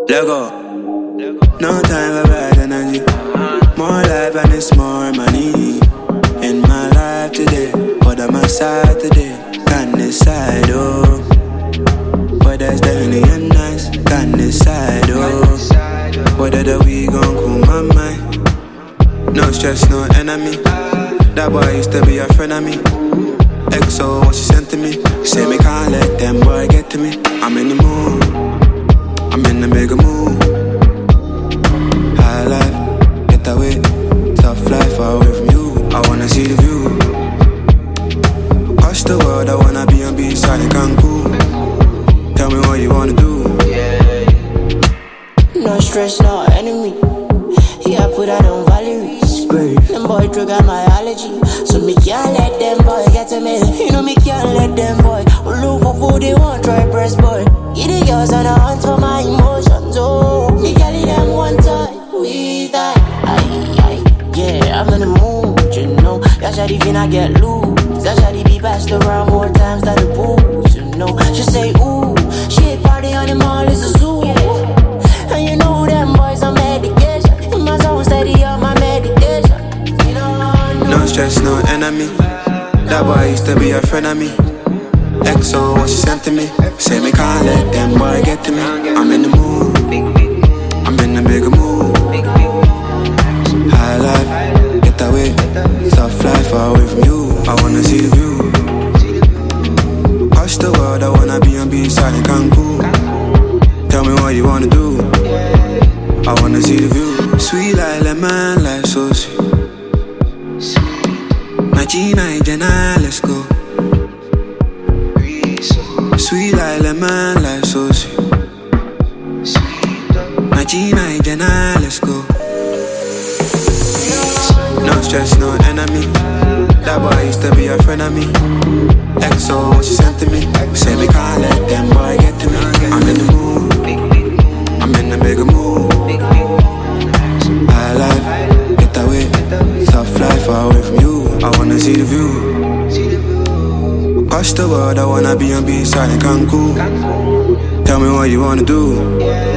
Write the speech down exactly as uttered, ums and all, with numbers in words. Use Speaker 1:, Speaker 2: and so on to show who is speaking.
Speaker 1: Let go. No time for bad energy. More life and it's more money. In my life today, but on my side today, can't decide, oh. Whether it's definitely a nice, can't decide, oh. Whether the we gon' cool my mind. No stress, no enemy. That boy used to be a friend of me. X O, what she sent to me. Say me can't let them boy get to me. I'm in the mood, I'm in the bigger mood. High life, get away. Tough life, far away from you. I wanna see the view. Across the world, I wanna be on B-side in Cancun. Tell me what you wanna do.
Speaker 2: No stress, no enemy. Yeah, put that on Valerie. Them boy trigger my allergy, so me can't let them boy get to me. You know me can't let them boy look for food, they want try press boy. Get the girls on the hunt for my emotions, oh. Me carry them one time, we die. Aye, aye, yeah, I'm in the mood, you know. That shawty finna get loose. That shawty be passed around more times than the booze, you know. She say ooh, shit party on the mall is a zoo. And you know them boys on medication. In my zone steady on my medication. You know,
Speaker 1: no stress, no enemy. That boy used to be a friend of me. X O, what she sent to me. Say me can't let them boy get to me. I'm in the mood, I'm in the bigger mood. High life, get away. Tough life, far away from you. I wanna see the view. Across the world, I wanna be on B-side in Cancun. Tell me what you wanna do. I wanna see the view. Sweet like lemon, life so sweet. My Gina, Jenna, let's go. Sweet like lemon, life so sweet. My Gina, Jenna, let's go. No stress, no enemy. That boy used to be a friend of me. X O, what she sent to me. Say me can't let them boy get to me. I'm in the mood, I'm in the bigger mood. High life, get away. Tough life, far away from you. I wanna see the view. Across the world, I wanna be on B-side in Cancun. Tell me what you wanna do.